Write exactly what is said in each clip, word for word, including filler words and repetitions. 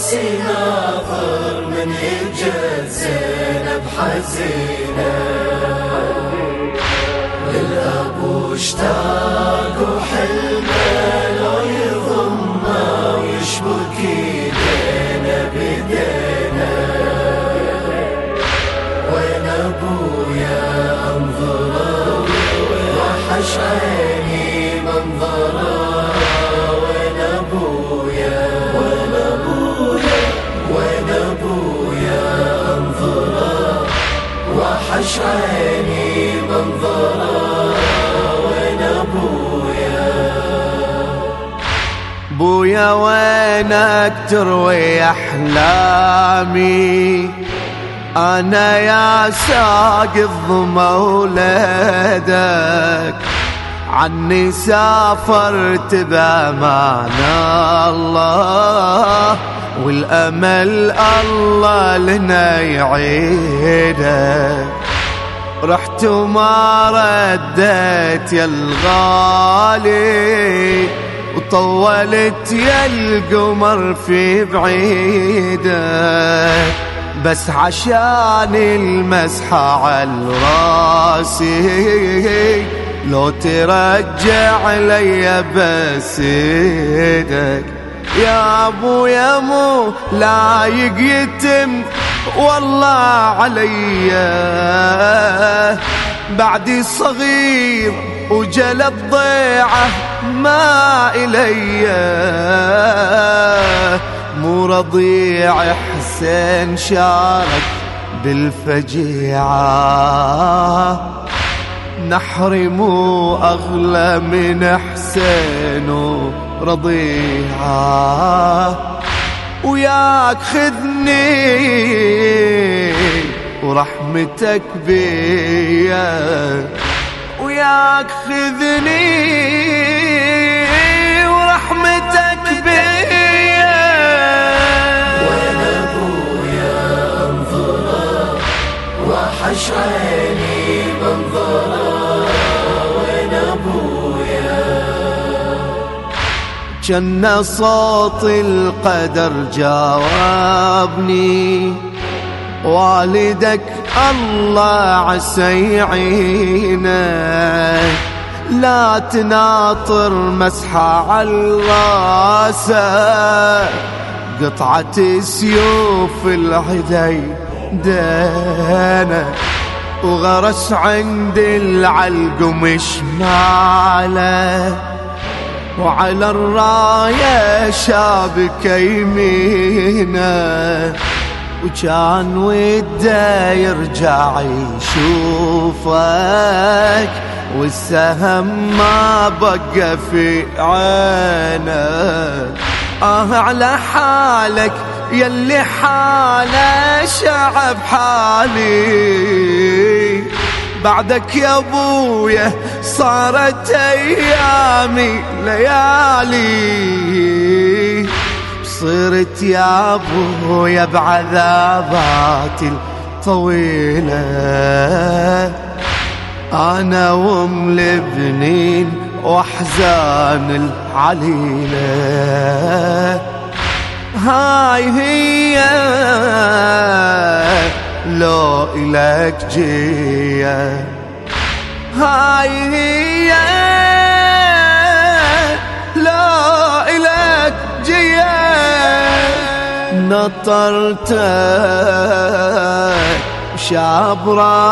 راسي ناظر من اجت زينب حزينة، للأبو اشتاق وحلمه لو يضمه ويشبك ايدينا بدينا. وين ابويا انظره وحش عيني منظره، وين ابويا وين ابويا وين ابويا انظره وحش عيني منظره، وين ابويا. بويا وينك تروي احلامي، أنا يا ساق الظما ولادك، عني سافرت بأمان الله، والأمل الله لنا يعيدك. رحت وما رديت يا الغالي، وطولت يا القمر في بعيدك، بس عشان المسحة على راسي لو ترجع لي بس ايدك. يا ابو يا مو لايق يتم والله عليا، بعدي صغير وجلب ضيعه ما إليا، مو رضيع حسين شارك بالفجيعة، نحري مو أغلى من حسين ورضيعة. وياك خذني ورحمتك بيا، وياك خذني ورحمتك بيا. وين ابويا انظره وحش عيني منظره، وين ابويا. جنة صوت القدر جاوبني، والدك الله عسى يعينك، لا تناطر مسحة على راسه، قطعة سيوف العدي دينك، وغرس عند العلقم شماله، وعلى الراية شابك يمينه، وكان وده يرجع يشوفك، والسهم ما بقى في عينك. آه على حالك يلي حاله شعب حالي، بعدك يا ابويا صارت ايامي ليالي، صرت يا ابويا بعذاباتي الطويلة، انا وام لبنين واحزان العليلة. هاي هي لو إلك جيه، هاي هي لو إلك جيه. نطرتك شاب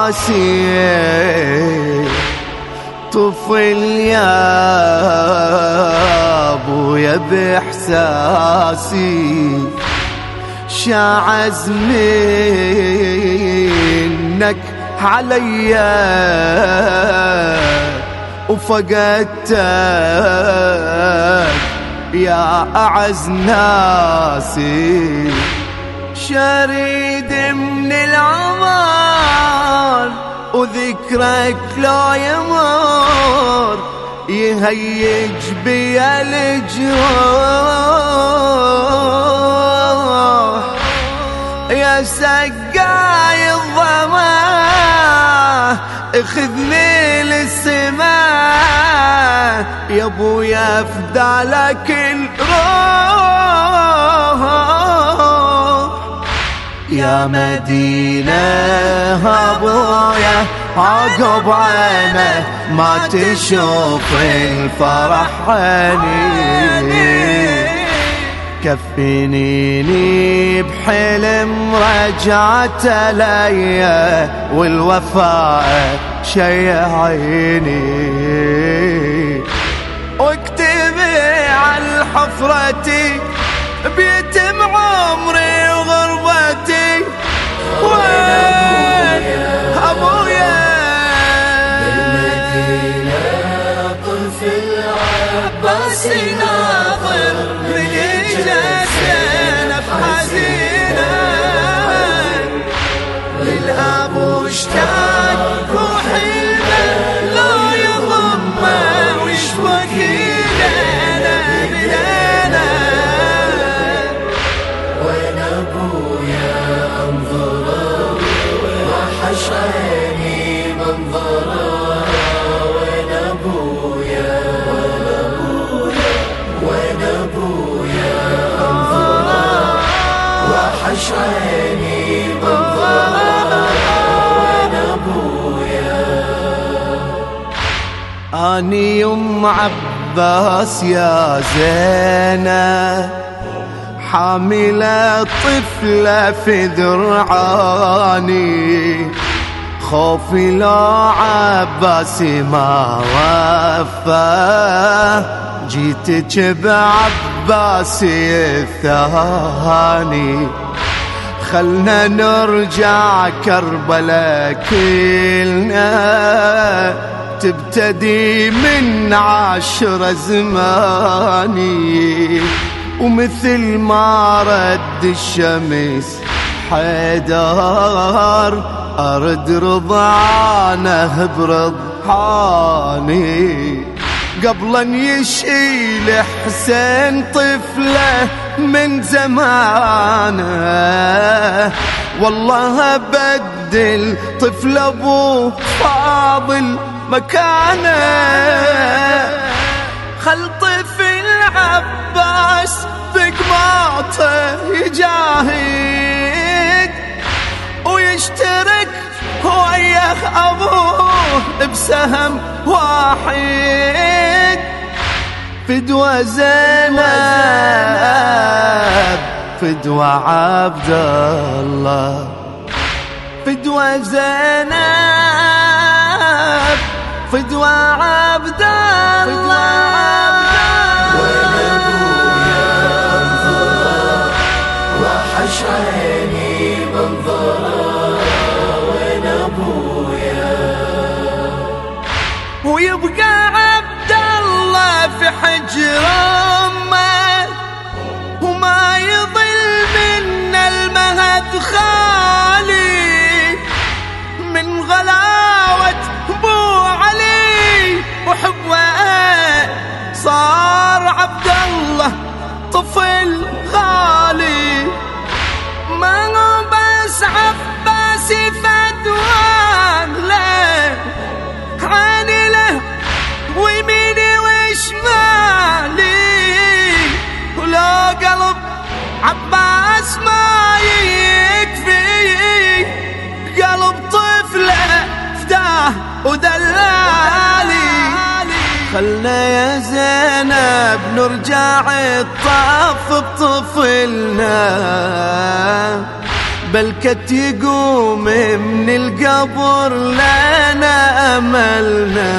راسي، طفل يا ابويا باحساسي، شعز منك عليا، وفقدتك يا اعز ناسي. شريد من العمر وذكرك لو يمر، يهيج بيا الجروح. يا سقاي الظما اخذني للسماء، يا ابويا افدالك الروح. يا مدينة أبويا عقب عينه ما تشوف الفرح عيني، كفنيني بحلم رجعت ليا والوفاء شي عيني، واكتبي على حفرتي بيتم عمري وغربتي، وين أبويا بالمدينة طفل عباسي ناظر لجسنا بحزينة، للأب واشتاق روحي لا يضمه ويشوق لنا بلينا، وين أبويا أنظره وحش عيني منظره، وين أبويا وين أبويا أنظره وحش عيني منظره، وين أبويا. أني أم عباس يا زينة حاملة طفلة في ذرعاني، خوفي لا عباسي ما وفى، جيتك بعباسي الثاني، خلنا نرجع كربلاء كلنا، تبتدي من عشر زماني، ومثل ما رد الشمس حيدر أرد رضعانه برضحاني، قبل ان يشيل حسين طفله من زمانه، والله بدل طفل ابوه فاضل مكانه، خل طفل عباس بقماطه يجاهد ويشترك وياه أبوه بسهم واحد، فدوى زينب فدوى عبد الله، فدوى زينب فدوى عبد الله، وين أبويا أنظره وحش عيني منظره، وين أبويا. ويبقى عبد الله في حجر أمه وما يضل من المهد خالي، من غلاوة بو علي وحبه صار عبد الله طفل غالي، ما بس عباسي فدوان له عيني له ويميني وشمالي، ولو قلب عباس ما يكفي، قلب طفله فداه ودلالي، خلنا يا زينب نرجع الطاف بطفلنا، بلكت يقوم من القبر لنا أملنا،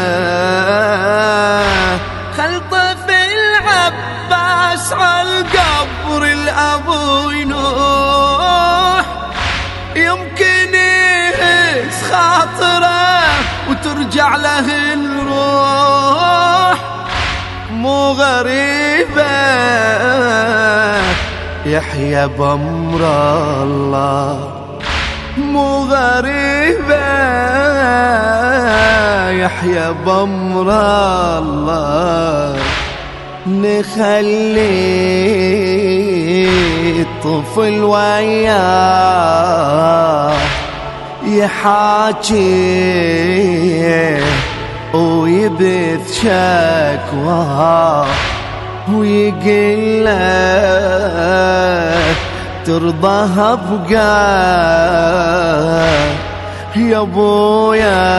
خل طفل عباس عالقبر الأبو ينوح، يمكن يهز خاطره وترجع له الروح، مو غريبة يحيى بأمر الله، مو غريبة يحيى بأمر الله، نخلي الطفل وياه يحاكي ويبث شكواه، ويقل له ترضى ابقى يا ابويا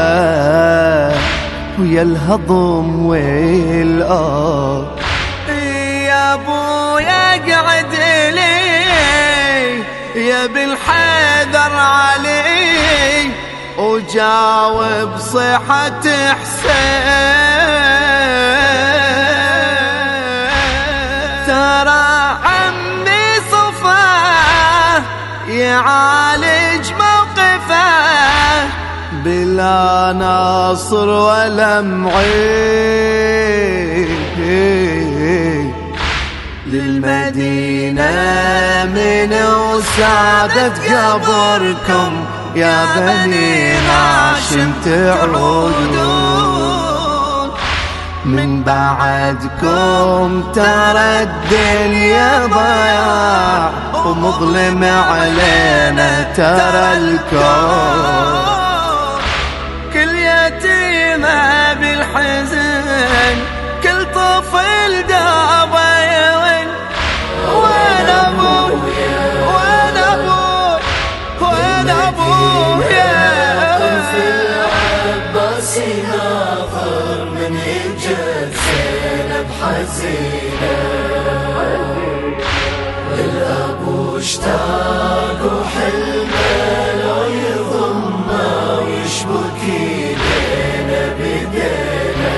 ويا الهضم والآه. يا ابويا اقعد لي يا بالحذر علي وجاوب صحة حسين. ترى عمي صفاه يعالج موقفه بلا ناصر ولا معين للمدينة من وسعدت قبركم يا بني هاشم تعودون. من بعدكم ترى الدنيا ضياع ومظلم علينا ترى الكون. كل يتيمة بالحزن كل طفل دابا يون. وين ابوي وين ابوي وين ابويا في العباس ناظر من اجت زينب حزينه الابو اشتاق وحلمه لو يضمه ويشبكي بينا بدينا.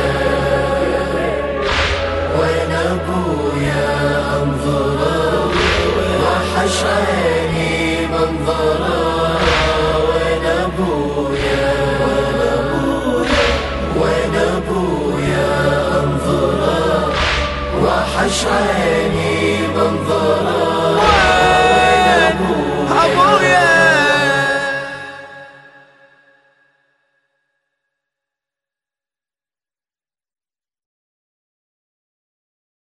وين ابويا انظره وحش عيني منظره. وين ابويا وين ابويا انظره وحش عيني منظره. وين ابويا